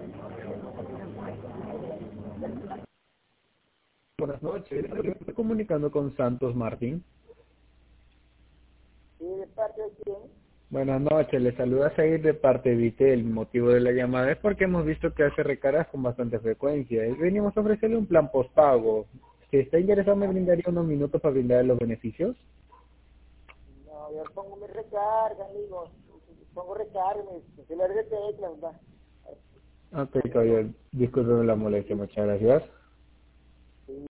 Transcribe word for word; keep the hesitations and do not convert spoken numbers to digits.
Buenas noches, estoy comunicando con Santos Martín. ¿Y de parte de quién? Buenas noches, le saluda Seguir de parte de Vite. El motivo de la llamada es porque hemos visto que hace recargas con bastante frecuencia y venimos a ofrecerle un plan postpago. Si está interesado, me brindaría unos minutos para brindarle los beneficios. No, yo pongo mi recarga, amigo. Pongo recarga, mi celular de tecla, ¿verdad? Ok, caballero, disculpe la molestia, muchas gracias.